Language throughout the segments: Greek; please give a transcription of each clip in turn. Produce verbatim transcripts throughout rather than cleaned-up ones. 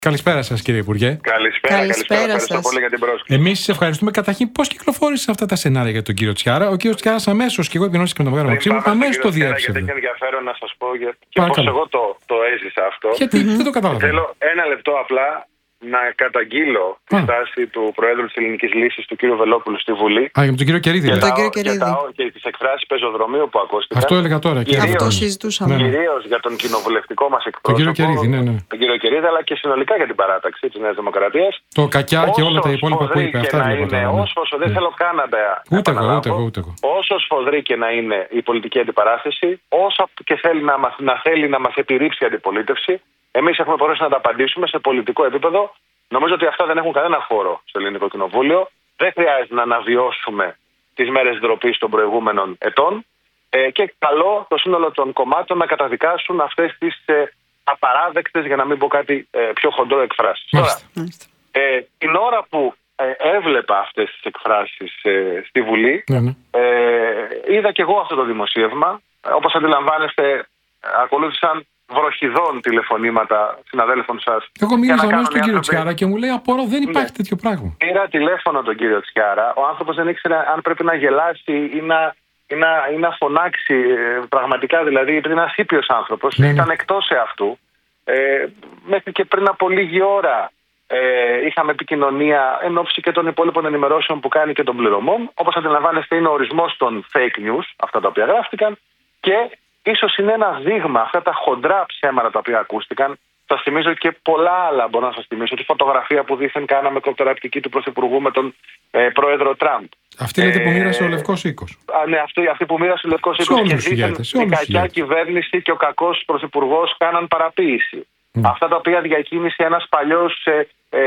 Καλησπέρα σας, κύριε Υπουργέ. Καλησπέρα, καλησπέρα. Ευχαριστώ πολύ για την πρόσκληση. Εμείς σας ευχαριστούμε. Καταρχήν, πώς κυκλοφόρησε αυτά τα σενάρια για τον κύριο Τσιάρα? Ο κύριος Τσιάρας αμέσως, και εγώ επινόησα και με τον Μεγάλο Μαξίμου, αμέσως το διέψευε. Γιατί έχει ενδιαφέρον να σας πω για... και πώς εγώ το, το έζησα αυτό. Γιατί mm-hmm. δεν το καταλαβαίνω. Θέλω ένα λεπτό απλά να καταγγείλω τη ah. στάση του Προέδρου της Ελληνικής Λύσης, του κύριου Βελόπουλου, στη Βουλή. Α, για τον κύριο Κερίδη. Και, τα, και, τα, και τις εκφράσεις πεζοδρομίου που ακούστηκαν. Αυτό έλεγα τώρα. Κυρίως, αυτό συζητούσαμε. Κυρίως για τον κοινοβουλευτικό μας εκπρόσωπο. Τον κύριο Κερίδη, ναι, ναι. Τον κύριο Κερίδη, αλλά και συνολικά για την παράταξη της Νέας Δημοκρατίας. Το κακιά και όλα τα υπόλοιπα που είπε. Αυτά να είναι, όσο δεν θέλω καν να τα ούτε εγώ, ούτε εγώ, ούτε εγώ. Όσο σφοδρή και να είναι η πολιτική αντιπαράθεση, όσο και θέλει να μας, να θέλει να μας επιρρύψει η αντιπολίτευση, εμείς έχουμε μπορέσει να τα απαντήσουμε σε πολιτικό επίπεδο. Νομίζω ότι αυτά δεν έχουν κανένα χώρο στο Ελληνικό Κοινοβούλιο. Δεν χρειάζεται να αναβιώσουμε τις μέρες ντροπής των προηγούμενων ετών. Ε, και καλό το σύνολο των κομμάτων να καταδικάσουν αυτές τις ε, απαράδεκτες, για να μην πω κάτι ε, πιο χοντρό, εκφράσεις. Τώρα, ε, την ώρα που ε, έβλεπα αυτές τις εκφράσεις ε, στη Βουλή, ναι, ναι. Ε, είδα και εγώ αυτό το δημοσίευμα. Όπως αντιλαμβάνεστε, ακολούθησαν βροχιδών τηλεφωνήματα συναδέλφων σας. Εγώ μίλησα μέσα στον κύριο Τσιάρα και μου λέει: απορώ, δεν υπάρχει ναι. τέτοιο πράγμα. Πήρα τηλέφωνο τον κύριο Τσιάρα. Ο άνθρωπος δεν ήξερε αν πρέπει να γελάσει ή να, ή να, ή να φωνάξει. Πραγματικά δηλαδή, επειδή είναι ένας ήπιος άνθρωπος, ναι, ήταν ναι. εκτός εαυτού. Ε, μέχρι και πριν από λίγη ώρα ε, είχαμε επικοινωνία εν ώψη και των υπόλοιπων ενημερώσεων που κάνει και των πληρωμών. Όπως αντιλαμβάνεστε, είναι ο ορισμός των fake news, αυτά τα οποία γράφτηκαν. Και ίσως είναι ένα δείγμα, αυτά τα χοντρά ψέματα τα οποία ακούστηκαν. Σας θυμίζω και πολλά άλλα. Μπορώ να σας θυμίσω τη φωτογραφία που δήθεν κάναμε κοπτεραπτική του Πρωθυπουργού με τον ε, πρόεδρο Τραμπ. Αυτή είναι ε, που μοίρασε ο Λευκός Οίκος. Α, ναι, αυτή, αυτή που μοίρασε ο Λευκός Οίκος. Και δήθεν η κακιά κυβέρνηση και ο κακός Πρωθυπουργός κάναν παραποίηση. Mm. Αυτά τα οποία διακίνησε ένας παλιός ε,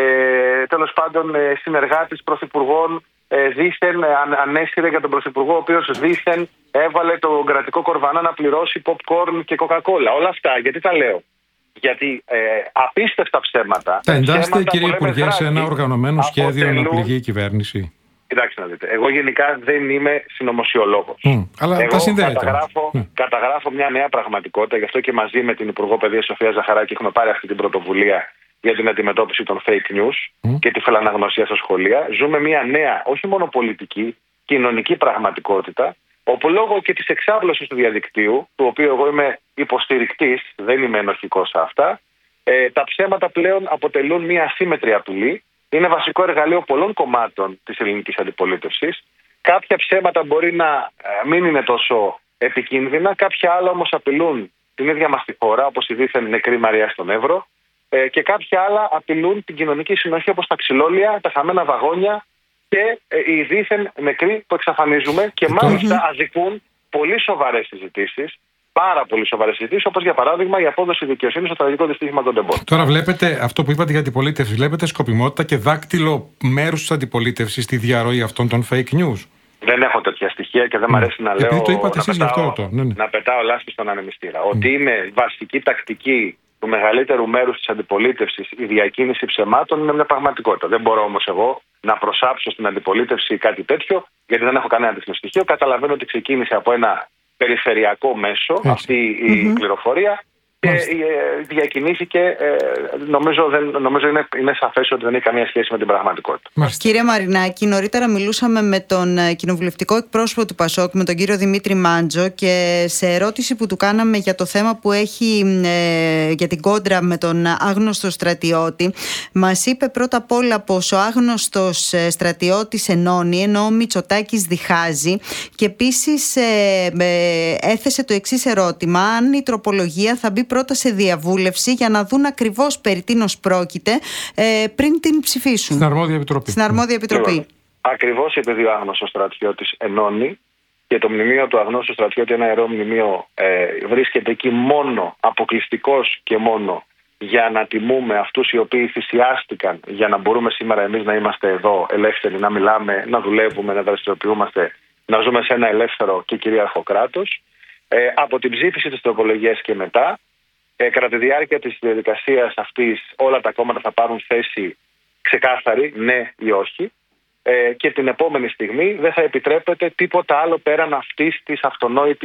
ε, τέλος πάντων ε, συνεργάτης πρωθυπουργών. Δήθεν ανέσυρε για τον Πρωθυπουργό, ο οποίος δήθεν έβαλε τον κρατικό κορβανά να πληρώσει popcorn και κοκακόλα. Όλα αυτά, γιατί τα λέω? Γιατί ε, απίστευτα ψέματα. Τα εντάσσετε, κύριε Υπουργέ, σε ένα οργανωμένο σχέδιο να πληγεί η κυβέρνηση? Κοιτάξτε να δείτε. Εγώ γενικά δεν είμαι συνωμοσιολόγος. Mm, αλλά εγώ τα συνδέεται. Καταγράφω, mm. καταγράφω μια νέα πραγματικότητα. Γι' αυτό και μαζί με την Υπουργό Παιδείας Σοφία Ζαχαράκη έχουμε πάρει αυτή την πρωτοβουλία για την αντιμετώπιση των fake news mm. και τη φιλαναγνωσία στα σχολεία. Ζούμε μια νέα, όχι μόνο πολιτική, κοινωνική πραγματικότητα, όπου λόγω και της εξάπλωσης του διαδικτύου, του οποίου εγώ είμαι υποστηρικτής, δεν είμαι ενοχικός σε αυτά, ε, τα ψέματα πλέον αποτελούν μια ασύμμετρη απειλή. Είναι βασικό εργαλείο πολλών κομμάτων της ελληνικής αντιπολίτευσης. Κάποια ψέματα μπορεί να μην είναι τόσο επικίνδυνα, κάποια άλλα όμως απειλούν την ίδια μας τη χώρα, όπως η δίθεν νεκρή Μαρία στον Εύρο. Και κάποια άλλα απειλούν την κοινωνική συνοχή, όπως τα ξυλόλια, τα χαμένα βαγόνια και οι δίθεν νεκροί που εξαφανίζουμε και μάλιστα αδικούν πολύ σοβαρές συζητήσεις, πάρα πολύ σοβαρές συζητήσεις, όπως για παράδειγμα η απόδοση δικαιοσύνης στο τραγικό δυστύχημα των τεμπών. Τώρα βλέπετε αυτό που είπατε για αντιπολίτευση, βλέπετε σκοπιμότητα και δάκτυλο μέρους της αντιπολίτευσης στη διαρροή αυτών των fake news? Δεν έχω τέτοια στοιχεία και δεν μου αρέσει να λέω. Επειδή το είπατε εσείς, γι' αυτό το. Ναι, ναι. Να πετάω λάσπη στον ανεμιστήρα. Mm. Ότι είναι βασική τακτική του μεγαλύτερου μέρους της αντιπολίτευσης η διακίνηση ψεμάτων είναι μια πραγματικότητα. Δεν μπορώ όμως εγώ να προσάψω στην αντιπολίτευση κάτι τέτοιο, γιατί δεν έχω κανένα τέτοιο στοιχείο. Καταλαβαίνω ότι ξεκίνησε από ένα περιφερειακό μέσο έτσι. αυτή η mm-hmm. πληροφορία και ε, διακινήθηκε. Ε, νομίζω δεν, νομίζω είναι, είναι σαφές ότι δεν έχει καμία σχέση με την πραγματικότητα. Μάλιστα. Κύριε Μαρινάκη, νωρίτερα μιλούσαμε με τον κοινοβουλευτικό εκπρόσωπο του Πασόκ, με τον κύριο Δημήτρη Μάντζο, και σε ερώτηση που του κάναμε για το θέμα που έχει ε, για την κόντρα με τον άγνωστο στρατιώτη, μας είπε πρώτα απ' όλα πως ο άγνωστος στρατιώτης ενώνει, ενώ ο Μητσοτάκης διχάζει, και επίσης ε, ε, έθεσε το εξής ερώτημα: αν η τροπολογία θα μπει πρώτα σε διαβούλευση για να δουν ακριβώς περί τίνος πρόκειται ε, πριν την ψηφίσουν. Στην αρμόδια επιτροπή. Στην αρμόδια επιτροπή. Ακριβώς επειδή ο άγνωστος στρατιώτης ενώνει και το μνημείο του αγνώστου στρατιώτη, ένα ιερό μνημείο, ε, βρίσκεται εκεί μόνο, αποκλειστικός και μόνο για να τιμούμε αυτούς οι οποίοι θυσιάστηκαν για να μπορούμε σήμερα εμείς να είμαστε εδώ ελεύθεροι, να μιλάμε, να δουλεύουμε, να δραστηριοποιούμαστε, να ζούμε σε ένα ελεύθερο και κυρίαρχο κράτος. Ε, από την ψήφιση της τροπολογίας και μετά, ε, κατά τη διάρκεια της διαδικασίας αυτής, όλα τα κόμματα θα πάρουν θέση ξεκάθαρη, ναι ή όχι. Ε, και την επόμενη στιγμή δεν θα επιτρέπεται τίποτα άλλο πέραν αυτής της αυτονόητης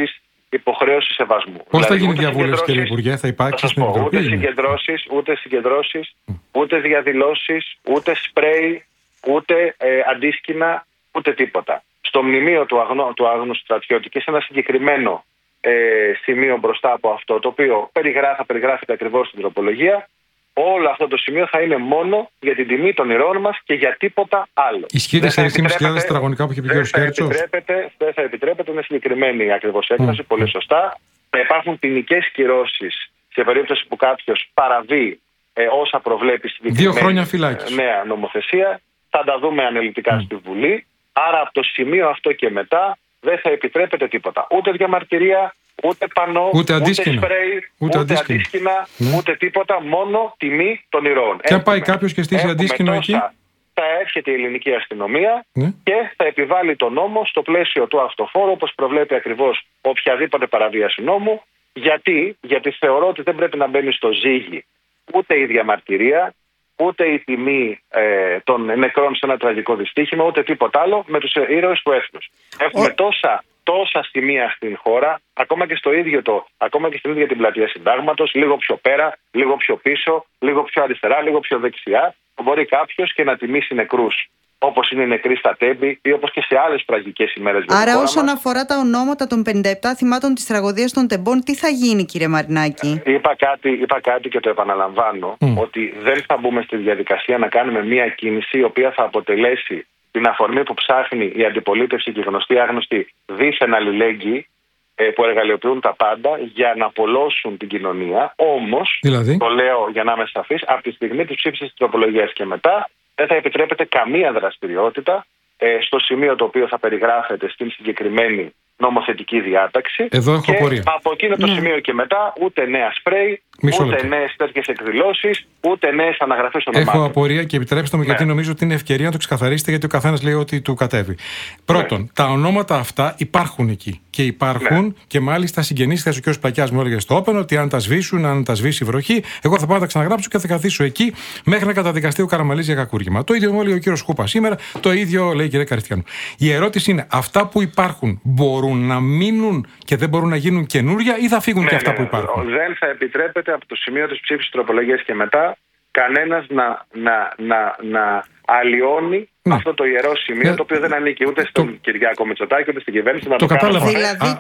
υποχρέωση σεβασμού. Πώς θα δηλαδή, γίνει διαβούλευση, κύριε Υπουργέ, θα υπάρξει στην Επιτροπή? Ούτε συγκεντρώσεις, ούτε, συγκεντρώσεις, mm. ούτε διαδηλώσεις, ούτε σπρέι, ούτε ε, αντίσκηνα, ούτε τίποτα. Στο μνημείο του, αγνώ, του άγνωστου στρατιώτη και σε ένα συγκεκριμένο ε, σημείο μπροστά από αυτό, το οποίο περιγράφει, θα περιγράφεται ακριβώς στην τροπολογία, όλο αυτό το σημείο θα είναι μόνο για την τιμή των ηρώων μας και για τίποτα άλλο. Ισχύει τις τρεις χιλιάδες τετραγωνικά που είχε πει ο κ. Κέρτσος? Δεν θα επιτρέπεται, είναι συγκεκριμένη ακριβώς έκφραση, mm. πολύ σωστά. Θα υπάρχουν ποινικές κυρώσεις σε περίπτωση που κάποιος παραβεί ε, όσα προβλέπει συγκεκριμένη Δύο χρόνια φυλάκιση. νέα νομοθεσία. Θα τα δούμε αναλυτικά mm. στη Βουλή. Άρα από το σημείο αυτό και μετά δεν θα επιτρέπεται τίποτα. Ούτε διαμαρτυρία, ούτε πανό, ούτε, ούτε σπρέι, ούτε, ούτε αντίσκηνα, mm. ούτε τίποτα. Μόνο τιμή των ηρώων. Και αν πάει κάποιος και στήσει αντίσκηνο εκεί, θα έρχεται η ελληνική αστυνομία mm. και θα επιβάλλει τον νόμο στο πλαίσιο του αυτοφόρου, όπως προβλέπει ακριβώς οποιαδήποτε παραβίαση νόμου. Γιατί, Γιατί θεωρώ ότι δεν πρέπει να μπαίνει στο ζύγι ούτε η διαμαρτυρία, ούτε η τιμή ε, των νεκρών σε ένα τραγικό δυστύχημα, ούτε τίποτα άλλο με τους ήρωες του έθνους. Έχουμε τόσα, τόσα σημεία στην χώρα, ακόμα και, στο ίδιο το, ακόμα και στην ίδια την πλατεία Συντάγματος, λίγο πιο πέρα, λίγο πιο πίσω, λίγο πιο αριστερά, λίγο πιο δεξιά, μπορεί κάποιος και να τιμήσει νεκρούς, όπως είναι οι νεκροί στα Τέμπη ή όπως και σε άλλες τραγικές ημέρες. Άρα, όσον μας αφορά τα ονόματα των πενήντα επτά θυμάτων της τραγωδίας των Τεμπών, τι θα γίνει, κύριε Μαρινάκη? Είπα κάτι, είπα κάτι και το επαναλαμβάνω, mm. ότι δεν θα μπούμε στη διαδικασία να κάνουμε μια κίνηση η οποία θα αποτελέσει την αφορμή που ψάχνει η αντιπολίτευση και οι γνωστοί άγνωστοι δίθεν αλληλέγγυοι που εργαλειοποιούν τα πάντα για να απολώσουν την κοινωνία. Όμως, δηλαδή, το λέω για να είμαι σαφής, από τη στιγμή της ψήφισης της τροπολογίας και μετά, δεν θα επιτρέπεται καμία δραστηριότητα ε, στο σημείο το οποίο θα περιγράφεται στην συγκεκριμένη νομοθετική διάταξη. Εδώ έχω και απορία. Από εκείνο το ναι. σημείο και μετά ούτε νέα σπρέι, Μισό ούτε λεπτό. νέες τέτοιες εκδηλώσεις, ούτε νέες αναγραφές ονομάτων. Έχω απορία και επιτρέψτε μου, ναι. γιατί νομίζω ότι είναι ευκαιρία να το ξεκαθαρίσετε, γιατί ο καθένας λέει ότι του κατέβει. Πρώτον, ναι. τα ονόματα αυτά υπάρχουν εκεί. Και υπάρχουν ναι. και μάλιστα συγγενείς. Ο κ. Πλακιάς μου έλεγε στο Open ότι αν τα σβήσουν, αν τα σβήσει η βροχή, εγώ θα πάω να τα ξαναγράψω και θα καθίσω εκεί μέχρι να καταδικαστεί ο Καραμαλής για κακούργημα. Το ίδιο μου λέει ο κ. Σκούπα σήμερα, το ίδιο λέει η κυρία Καριστιανού. Η ερώτηση είναι, αυτά που υπάρχουν μπορούν να μείνουν και δεν μπορούν να γίνουν καινούρια ή θα φύγουν ναι, και αυτά ναι, που υπάρχουν? Δεν θα επιτρέπεται από το σημείο της ψήφισης τροπολογίας και μετά κανένας να, να, να, να αλλοιώνει ναι. αυτό το ιερό σημείο, ναι. το οποίο δεν ανήκει ούτε στον το... Κυριάκο Μητσοτάκη ούτε στην κυβέρνηση. Το κατάλαβα. Δηλαδή,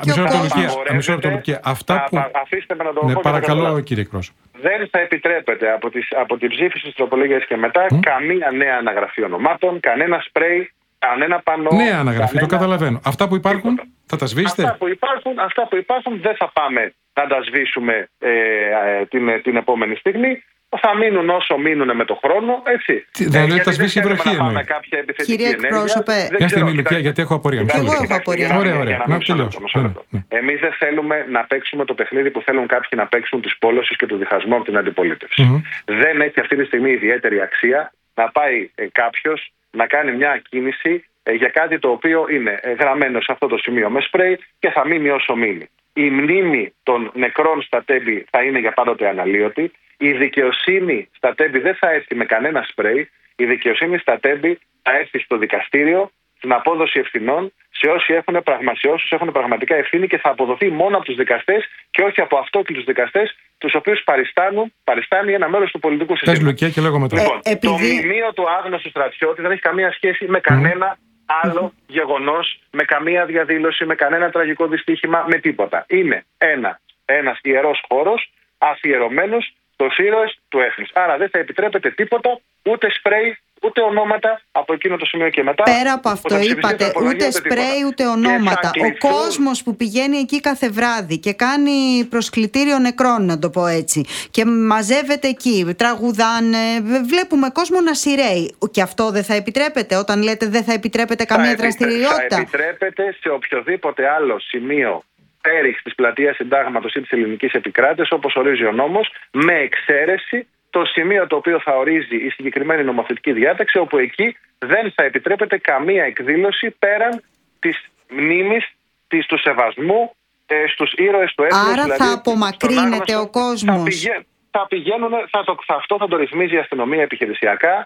μισό λεπτό. Αυτά που. Αφήστε με να το ναι, πω. Παρακαλώ, κύριε εκπρόσωπο. Δεν θα επιτρέπεται από, τις, από την ψήφιση της τροπολογίας και μετά mm. καμία νέα αναγραφή ονομάτων, κανένα σπρέι, κανένα πανό. Νέα αναγραφή, κανένα... το καταλαβαίνω. Αυτά που υπάρχουν τίποτα. Θα τα σβήσετε? Αυτά που υπάρχουν, αυτά που υπάρχουν δεν θα πάμε να τα σβήσουμε ε, ε, την, την επόμενη στιγμή. Θα μείνουν όσο μείνουν με το χρόνο, έτσι. Δεν ε, θα σβήσει η βροχή, εννοεί. Κύριε εκπρόσωπε, μια στιγμή, Λουκία, γιατί έχω απορία. Εγώ έχω απορία. Ωραία, ωραία. Να τελειώσω. Εμείς δεν θέλουμε να παίξουμε το παιχνίδι που θέλουν κάποιοι να παίξουν της πόλωσης και του διχασμού από την αντιπολίτευση. Mm-hmm. Δεν έχει αυτή τη στιγμή ιδιαίτερη αξία να πάει ε, κάποιος να κάνει μια κίνηση ε, για κάτι το οποίο είναι ε, γραμμένο σε αυτό το σημείο με σπρέι και θα μείνει όσο μείνει. Η μνήμη των νεκρών στα Τέμπη θα είναι για πάντοτε αναλύωτη. Η δικαιοσύνη στα Τέμπη δεν θα έρθει με κανένα σπρέι. Η δικαιοσύνη στα Τέμπη θα έρθει στο δικαστήριο, στην απόδοση ευθυνών σε όσοι έχουν, πραγμα... σε όσους έχουν πραγματικά ευθύνη και θα αποδοθεί μόνο από τους δικαστές και όχι από αυτόκλητους δικαστές, τους οποίους παριστάνουν, παριστάνει ένα μέρος του πολιτικού συστήματος. Λοιπόν, ε, επειδή... το μνημείο του άγνωστου στρατιώτη δεν έχει καμία σχέση με κανένα mm. άλλο mm. γεγονός, με καμία διαδήλωση, με κανένα τραγικό δυστύχημα, με τίποτα. Είναι ένα, ένας ιερός χώρος αφιερωμένος στους ήρωες του έθνους. Άρα δεν θα επιτρέπεται τίποτα, ούτε σπρέι, ούτε ονόματα από εκείνο το σημείο και μετά. Πέρα από αυτό, είπατε, ούτε σπρέι, ούτε ονόματα. Ο κόσμος που πηγαίνει εκεί κάθε βράδυ και κάνει προσκλητήριο νεκρών, να το πω έτσι, και μαζεύεται εκεί, τραγουδάνε, βλέπουμε κόσμο να σειραίει. Και αυτό δεν θα επιτρέπεται, όταν λέτε δεν θα επιτρέπεται καμία θα δραστηριότητα? Θα επιτρέπεται σε οποιοδήποτε άλλο σημείο πέριξ της πλατείας Συντάγματος ή της ελληνικής επικράτειας, όπως ορίζει ο νόμος, με εξαίρεση το σημείο το οποίο θα ορίζει η συγκεκριμένη νομοθετική διάταξη, όπου εκεί δεν θα επιτρέπεται καμία εκδήλωση πέραν της μνήμης, της του σεβασμού ε, στους ήρωες του έθνους. Άρα δηλαδή, θα απομακρύνεται ο κόσμος. Θα, πηγα... θα πηγαίνουν, θα το... αυτό θα το ρυθμίζει η αστυνομία επιχειρησιακά.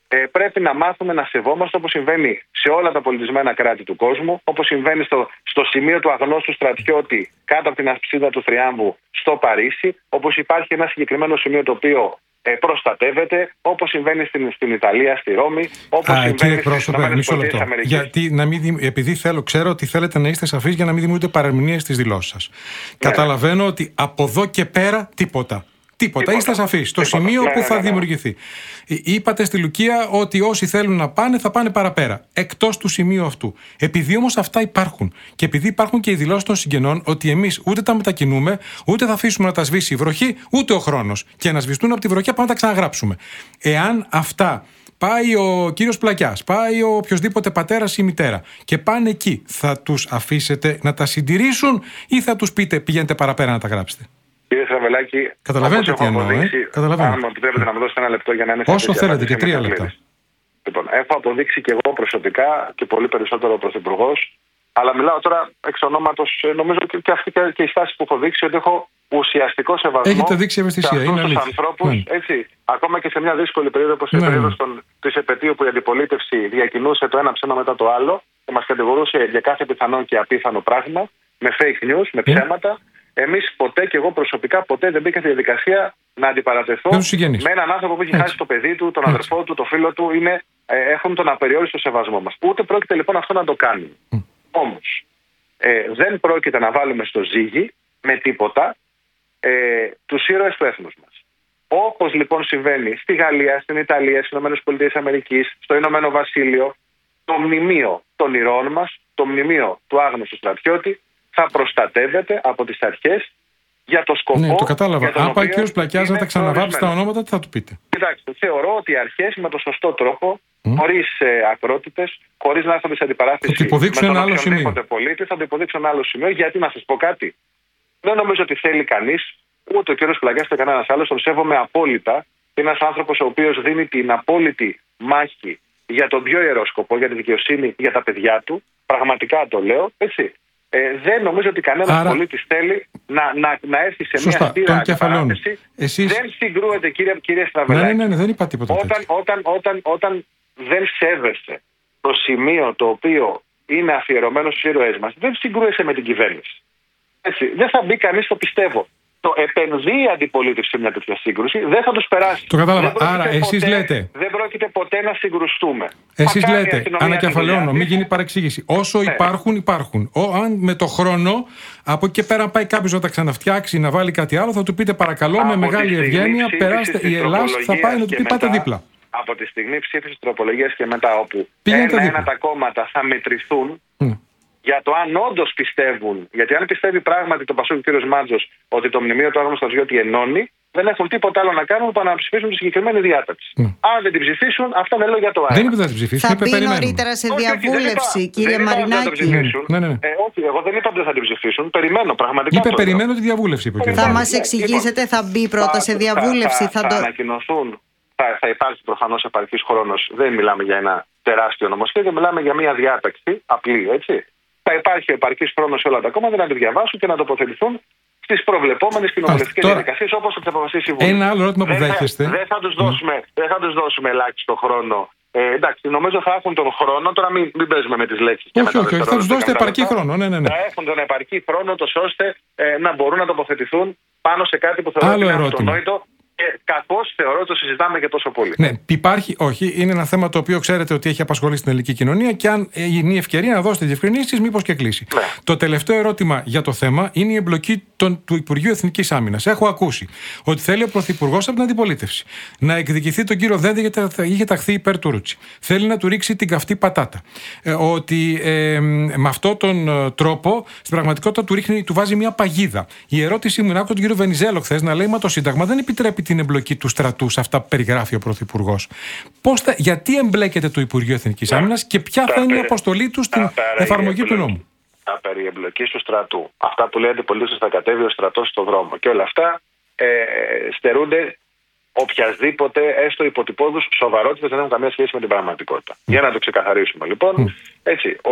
Ε, πρέπει να μάθουμε να σεβόμαστε, όπως συμβαίνει σε όλα τα πολιτισμένα κράτη του κόσμου, όπως συμβαίνει στο, στο σημείο του αγνώστου στρατιώτη κάτω από την ασπίδα του θριάμβου στο Παρίσι, όπως υπάρχει ένα συγκεκριμένο σημείο το οποίο ε, προστατεύεται, όπως συμβαίνει στην, στην Ιταλία, στη Ρώμη, όπως Α, συμβαίνει στις ΗΠΑ. Γιατί να μην, επειδή θέλω, ξέρω ότι θέλετε να είστε σαφείς για να μην δημιουργούνται παρερμηνίες στις δηλώσεις σας. Ναι. Καταλαβαίνω ότι από εδώ και πέρα τίποτα. Τίποτα. Τίποτα. Είστε σαφείς. Στο σημείο ναι, που θα ναι, ναι. δημιουργηθεί. Είπατε στη Λουκία ότι όσοι θέλουν να πάνε θα πάνε παραπέρα. Εκτός του σημείου αυτού. Επειδή όμως αυτά υπάρχουν και επειδή υπάρχουν και οι δηλώσεις των συγγενών ότι εμείς ούτε τα μετακινούμε, ούτε θα αφήσουμε να τα σβήσει η βροχή, ούτε ο χρόνος. Και να σβηστούν από τη βροχή πάμε να τα ξαναγράψουμε. Εάν αυτά πάει ο κύριος Πλακιάς, πάει ο οποιοσδήποτε πατέρας ή μητέρα και πάνε εκεί, θα τους αφήσετε να τα συντηρήσουν ή θα τους πείτε πηγαίνετε παραπέρα να τα γράψετε? Κύριε Στραβελάκη, καταλαβαίνετε τι εννοώ, ε? Καταλαβαίνω. Αν μου επιτρέπετε να μου δώσετε ένα λεπτό για να είναι όσο θέλετε, και τρία λεπτά. Λοιπόν, έχω αποδείξει και εγώ προσωπικά και πολύ περισσότερο ο Πρωθυπουργός, αλλά μιλάω τώρα εξ ονόματος, νομίζω και αυτή και η στάση που έχω δείξει, ότι έχω ουσιαστικό σεβασμό. Έχετε δείξει ευαισθησία, είναι αλήθεια. Τους ανθρώπους, ναι. έτσι, ακόμα και σε μια δύσκολη περίοδο όπως η ναι. περίοδος της επετείου που η αντιπολίτευση διακινούσε το ένα ψέμα μετά το άλλο και μας κατηγορούσε για κάθε πιθανό και απίθανο πράγμα, με fake news, με ψέματα. Mm. Εμείς ποτέ και εγώ προσωπικά ποτέ δεν μπήκα στη διαδικασία να αντιπαρατεθώ με έναν άνθρωπο που έχει χάσει το παιδί του, τον αδερφό του, το φίλο του, είναι, ε, έχουν τον απεριόριστο σεβασμό μας. Ούτε πρόκειται λοιπόν αυτό να το κάνουμε. Mm. Όμως, ε, δεν πρόκειται να βάλουμε στο ζύγι με τίποτα ε, τους ήρωες του έθνους μας. Όπως λοιπόν συμβαίνει στη Γαλλία, στην Ιταλία, στις ΗΠΑ, στο Ηνωμένο Βασίλειο, το μνημείο των ηρώων μας, το μνημείο του άγνωστου στρατιώτη, θα προστατεύεται από τις αρχές για το σκοπό. Ναι, το κατάλαβα. Αν πάει ο κ. Πλακιάς να τα ξαναβάψει τα ονόματα, τι θα του πείτε? Κοιτάξτε, θεωρώ ότι οι αρχές με τον σωστό τρόπο, mm. χωρίς ε, ακρότητες, χωρίς να έρθουν σε αντιπαράθεση με τον οποιονδήποτε πολίτη, θα το υποδείξουν ένα άλλο σημείο. Γιατί να σας πω κάτι, δεν νομίζω ότι θέλει κανείς, ούτε ο κ. Πλακιάς ούτε κανένας άλλος, τον σέβομαι απόλυτα. Είναι ένας άνθρωπος ο οποίος δίνει την απόλυτη μάχη για τον πιο ιερό σκοπό, για τη δικαιοσύνη, για τα παιδιά του. Πραγματικά το λέω, έτσι. Ε, δεν νομίζω ότι κανένας Άρα... πολίτης θέλει να, να, να έρθει σε Σωστά, μια στήρα αντιπαράθεση. Εσείς... Δεν συγκρούεται, κύριε, κύριε Στραβελάκη. Ναι, ναι, ναι, δεν είπα τίποτα όταν, όταν, όταν, όταν δεν σέβεστε το σημείο το οποίο είναι αφιερωμένο στους ήρωές μας, δεν συγκρούεσαι με την κυβέρνηση. Έτσι, δεν θα μπει κανείς, το πιστεύω. Το επενδύει η αντιπολίτευση σε μια τέτοια σύγκρουση, δεν θα τους περάσει. Το κατάλαβα. Άρα, εσείς λέτε. Δεν πρόκειται ποτέ να συγκρουστούμε. Εσείς λέτε, ανακεφαλαιώνω, μην γίνει παρεξήγηση. Όσο ναι. υπάρχουν, υπάρχουν. Ο, αν με το χρόνο, από εκεί και πέρα πάει κάποιος να τα ξαναφτιάξει, να βάλει κάτι άλλο, θα του πείτε παρακαλώ, με μεγάλη ευγένεια, περάστε. Η Ελλάδα θα πάει να του πει πάτε δίπλα. Από τη στιγμή ψήφισης τροπολογίας και μετά, όπου ένα-ένα τα κόμματα θα μετρηθούν. Mm. Για το αν όντως πιστεύουν, γιατί αν πιστεύει πράγματι το Πασόκ και ο κ. Μάντζος ότι το μνημείο του άγνωστου στρατιώτη ενώνει, δεν έχουν τίποτα άλλο να κάνουν παρά να ψηφίσουν τη συγκεκριμένη διάταξη. Mm. Αν δεν την ψηφίσουν, αυτά δεν λέω για το άλλο. Δεν είπε να την ψηφίσουν. Θα μπει νωρίτερα σε διαβούλευση, όχι, κύριε δεν Μαρινάκη. Ναι, ναι, ναι. Ε, όχι, εγώ δεν είπα ότι δεν θα την ψηφίσουν. Περιμένω πραγματικά. Είπε περιμένω τη διαβούλευση. Θα μας εξηγήσετε, θα μπει πρώτα σε διαβούλευση. Θα ανακοινωθούν. Θα, θα υπάρχει προφανώς επαρκής χρόνος. Δεν μιλάμε για ένα τεράστιο νομοσχέδιο, μιλάμε για μια διάταξη απλή, έτσι. Θα υπάρχει επαρκής χρόνος σε όλα τα κόμματα να τη διαβάσουν και να τοποθετηθούν στις προβλεπόμενες κοινοβουλευτικές διαδικασίες όπως θα τις αποφασίσει η Βουλή. Ένα άλλο ερώτημα που δεν δέχεστε. Δεν θα τους δώσουμε, mm. δώσουμε ελάχιστο χρόνο. Ε, εντάξει, νομίζω θα έχουν τον χρόνο. Τώρα μην, μην παίζουμε με τις λέξεις. Όχι, όχι, όχι, θα τους δώσετε επαρκή χρόνο. Ναι, ναι, ναι. Θα έχουν τον επαρκή χρόνο, τόσο ώστε ε, να μπορούν να τοποθετηθούν πάνω σε κάτι που θεωρώ ότι είναι αυτονόητο. Και καθώς θεωρώ ότι το συζητάμε και τόσο πολύ. Ναι, υπάρχει, όχι. Είναι ένα θέμα το οποίο ξέρετε ότι έχει απασχολήσει την ελληνική κοινωνία και αν είναι η ευκαιρία να δώσετε διευκρινήσεις, μήπως και κλείσει. Ναι. Το τελευταίο ερώτημα για το θέμα είναι η εμπλοκή των, του Υπουργείου Εθνικής Άμυνας. Έχω ακούσει ότι θέλει ο Πρωθυπουργός από την αντιπολίτευση να εκδικηθεί τον κύριο Δένδη γιατί είχε ταχθεί υπέρ του Ρούτσι. Θέλει να του ρίξει την καυτή πατάτα. Ε, ότι ε, με αυτόν τον ε, τρόπο στην πραγματικότητα του, ρίχνει, του βάζει μια παγίδα. Η ερώτησή μου είναι, άκουγα τον κύριο Βενιζέλο χθες να λέει: μα το Σύνταγμα δεν επιτρέπει την εμπλοκή του στρατού σε αυτά που περιγράφει ο Πρωθυπουργός. Θα, γιατί εμπλέκεται το Υπουργείο Εθνικής Άμυνας και ποια θα είναι η αποστολή του στην εφαρμογή του νόμου? Τα περί εμπλοκής του στρατού. Αυτά που λέει αντιπολίτευση θα κατέβει ο στρατός στον δρόμο. Και όλα αυτά ε, στερούνται οποιασδήποτε έστω υποτυπώδους σοβαρότητες, δεν έχουν καμία σχέση με την πραγματικότητα. Mm. Για να το ξεκαθαρίσουμε λοιπόν, mm. έτσι, ο,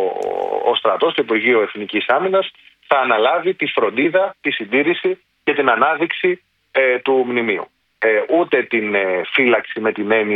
ο στρατός, το Υπουργείο Εθνικής Άμυνας θα αναλάβει τη φροντίδα, τη συντήρηση και την ανάδειξη Ε, του μνημείου. Ε, ούτε την ε, φύλαξη με την έννοια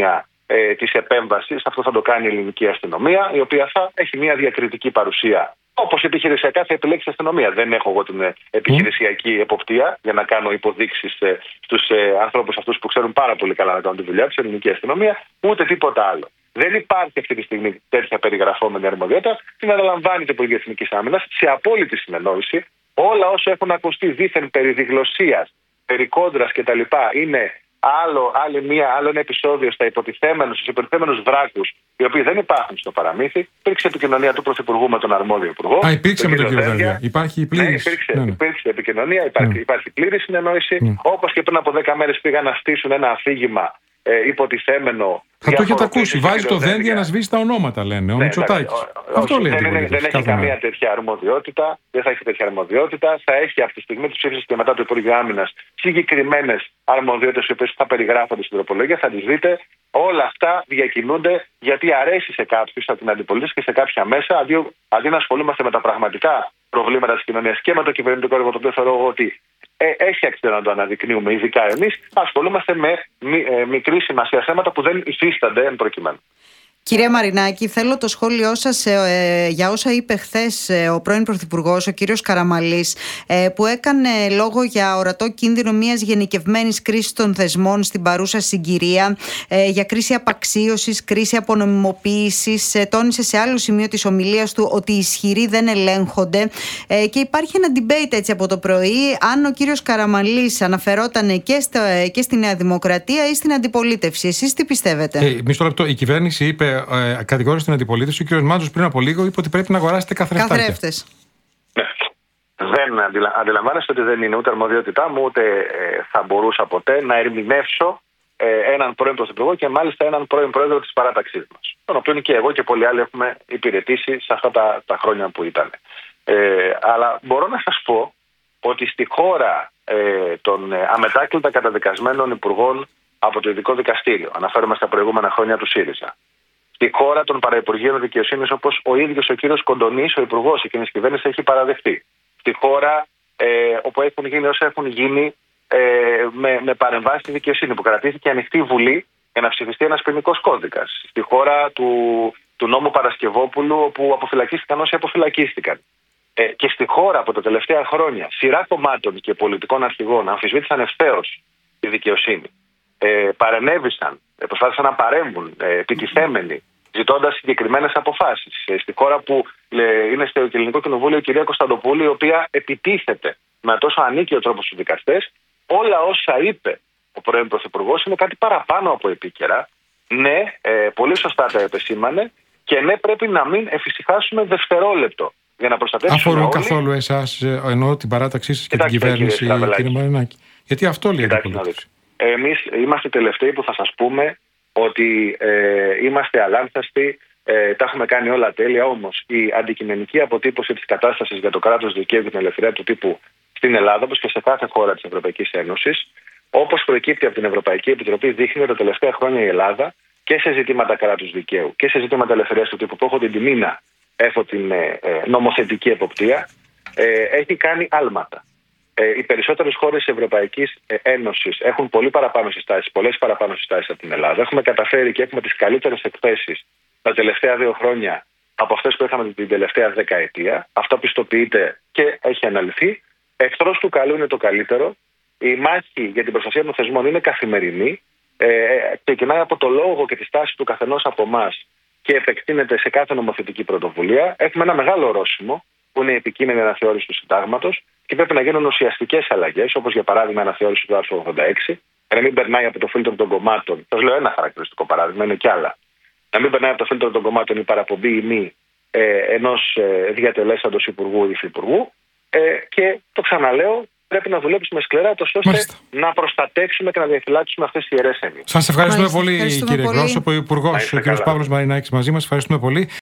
ε, της επέμβασης. Αυτό θα το κάνει η ελληνική αστυνομία, η οποία θα έχει μια διακριτική παρουσία. Όπως επιχειρησιακά θα επιλέξει η αστυνομία. Δεν έχω εγώ την επιχειρησιακή εποπτεία για να κάνω υποδείξεις ε, στους ε, ανθρώπους αυτούς που ξέρουν πάρα πολύ καλά να κάνουν τη δουλειά τους, η ελληνική αστυνομία, ούτε τίποτα άλλο. Δεν υπάρχει αυτή τη στιγμή τέτοια περιγραφόμενη αρμοδιότητα. Την αναλαμβάνει το Υπουργείο Εθνικής Άμυνας σε απόλυτη συνεννόηση. Όλα όσα έχουν ακουστεί δήθεν περί διγλωσσίας, περί κόντρας κτλ. Είναι άλλο, άλλη μία, άλλο ένα επεισόδιο στα υποτιθέμενους, στους υποτιθέμενους βράκους, οι οποίοι δεν υπάρχουν στο παραμύθι. Υπήρξε επικοινωνία του Πρωθυπουργού με τον αρμόδιο Υπουργό. Α, υπήρξε με τον κύριο Δένδια. Υπάρχει πλήρης. Ναι, υπήρξε, ναι, ναι. υπήρξε επικοινωνία, υπάρχει, ναι. υπάρχει πλήρη συνεννόηση. Ναι. Όπως και πριν από δέκα μέρες πήγαν να στήσουν ένα αφήγημα ε, υποτιθέμενο. Θα το έχετε ακούσει. Βάζει το Δένδια να σβήσει τα ονόματα, λένε. Ο ναι, Μητσοτάκης. Αυτό λέει. Δεν, δεν, δεν έχει καμία τέτοια αρμοδιότητα. Δεν θα έχει τέτοια αρμοδιότητα. Θα έχει από τη στιγμή τη ψήφιση και μετά το Υπουργείο Άμυνας συγκεκριμένες αρμοδιότητες, οι οποίες θα περιγράφονται στην τροπολογία. Θα τις δείτε. Όλα αυτά διακινούνται γιατί αρέσει σε κάποιους από την αντιπολίτευση και σε κάποια μέσα, αντί, αντί να ασχολούμαστε με τα πραγματικά προβλήματα της κοινωνίας και με το κυβερνητικό έργο, το οποίο θεωρώ ότι ε, έχει αξία να το αναδεικνύουμε, ειδικά εμείς, ασχολούμαστε με μη, ε, μικρή σημασία θέματα που δεν υφίστανται εν προκειμένου. Κυρία Μαρινάκη, θέλω το σχόλιο σας ε, για όσα είπε χθες ε, ο πρώην Πρωθυπουργός, ο κύριος Καραμαλής, ε, που έκανε λόγο για ορατό κίνδυνο μιας γενικευμένης κρίσης των θεσμών στην παρούσα συγκυρία, ε, για κρίση απαξίωσης, κρίση απονομιμοποίησης. Ε, τόνισε σε άλλο σημείο της ομιλίας του ότι οι ισχυροί δεν ελέγχονται. Ε, και υπάρχει ένα debate έτσι από το πρωί, αν ο κύριος Καραμαλής αναφερόταν και, στο, ε, και στη Νέα Δημοκρατία ή στην αντιπολίτευση. Εσείς τι πιστεύετε? Ε, μισό λεπτό. Η κυβέρνηση είπε. Ε, κατηγόρησε την αντιπολίτευση. Ο κ. Μάντζος πριν από λίγο είπε ότι πρέπει να αγοράσετε καθρεφτάκια. Καθρέφτες. Ναι. Δεν αντιλα... αντιλαμβάνεστε ότι δεν είναι ούτε αρμοδιότητά μου, ούτε ε, θα μπορούσα ποτέ να ερμηνεύσω ε, έναν πρώην Πρωθυπουργό και μάλιστα έναν πρώην Πρόεδρο της παράταξής μας, τον οποίο και εγώ και πολλοί άλλοι έχουμε υπηρετήσει σε αυτά τα, τα χρόνια που ήταν. Ε, αλλά μπορώ να σας πω ότι στη χώρα ε, των αμετάκλητα καταδικασμένων υπουργών από το Ειδικό Δικαστήριο, αναφέρομαι στα προηγούμενα χρόνια του ΣΥΡΙΖΑ, στη χώρα των παραυπουργείων δικαιοσύνης, όπως ο ίδιος ο κύριος Κοντονής, ο υπουργός εκείνης κυβέρνησης, έχει παραδεχτεί. Στη χώρα ε, όπου έχουν γίνει όσα έχουν γίνει ε, με, με παρεμβάσει στη δικαιοσύνη, που κρατήθηκε ανοιχτή βουλή για να ψηφιστεί ένας ποινικός κώδικας. Στη χώρα του, του νόμου Παρασκευόπουλου, όπου αποφυλακίστηκαν όσοι αποφυλακίστηκαν. Ε, και στη χώρα από τα τελευταία χρόνια σειρά κομμάτων και πολιτικών αρχηγών αμφισβήτησαν ευθέως τη δικαιοσύνη. Ε, παρενέβησαν, προσπάθησαν να παρέμβουν ε, επιτιθέμενοι, ζητώντας συγκεκριμένες αποφάσεις. Ε, στη χώρα που ε, είναι στο Ελληνικό Κοινοβούλιο η κυρία Κωνσταντοπούλου, η οποία επιτίθεται με τόσο ανίκαιο τρόπο στους δικαστές, όλα όσα είπε ο πρώην Πρωθυπουργός είναι κάτι παραπάνω από επίκαιρα. Ναι, ε, πολύ σωστά τα επεσήμανε και ναι, πρέπει να μην εφησυχάσουμε δευτερόλεπτο για να προστατεύσουμε. Αφορούν όλοι... καθόλου εσάς, εννοώ την παράταξή σας και Κοιτάξτε, την κυβέρνηση, κύριε, κύριε Μαρινάκη? Γιατί αυτό λέει η αντιπολίτευση. Εμείς είμαστε οι τελευταίοι που θα σας πούμε ότι ε, είμαστε αλάνθαστοι, ε, τα έχουμε κάνει όλα τέλεια, όμως η αντικειμενική αποτύπωση της κατάστασης για το κράτος δικαίου και την ελευθερία του τύπου στην Ελλάδα, όπως και σε κάθε χώρα της Ευρωπαϊκής Ένωσης, όπως προκύπτει από την Ευρωπαϊκή Επιτροπή, δείχνει ότι τα τελευταία χρόνια η Ελλάδα και σε ζητήματα κράτους δικαίου και σε ζητήματα ελευθερίας του τύπου, που έχω την τιμή να έχω την ε, νομοθετική εποπτεία, ε, έχει κάνει άλματα. Οι περισσότερες χώρες της Ευρωπαϊκής Ένωσης έχουν πολύ παραπάνω συστάσεις, πολλές παραπάνω συστάσεις από την Ελλάδα. Έχουμε καταφέρει και έχουμε τις καλύτερες εκθέσεις τα τελευταία δύο χρόνια από αυτές που είχαμε την τελευταία δεκαετία. Αυτό πιστοποιείται και έχει αναλυθεί. Εχθρός του καλού είναι το καλύτερο. Η μάχη για την προστασία των θεσμών είναι καθημερινή. Ε, ξεκινάει από το λόγο και τη στάση του καθενός από εμάς και επεκτείνεται σε κάθε νομοθετική πρωτοβουλία. Έχουμε ένα μεγάλο ορόσημο, που είναι η επικείμενη αναθεώρηση του συντάγματος, και πρέπει να γίνουν ουσιαστικές αλλαγές, όπως για παράδειγμα η αναθεώρηση του άρθρου ογδόντα έξι, να μην περνάει από το φίλτρο των κομμάτων. Σας λέω ένα χαρακτηριστικό παράδειγμα, είναι κι άλλα. Να μην περνάει από το φίλτρο των κομμάτων η παραπομπή ή μη ε, ενός ε, διατελέσαντος υπουργού ή υφυπουργού. Ε, και το ξαναλέω, πρέπει να δουλέψουμε σκληρά, ώστε Μάλιστα. να προστατεύσουμε και να διαφυλάξουμε αυτές τις ιερές έννοιες. Σας ευχαριστούμε Μάλιστα. πολύ, ευχαριστούμε κύριε Εκπρόσωπο, ο Υπουργός, ο κ. Παύλος Μαρινάκης μαζί μας. Ευχαριστούμε πολύ.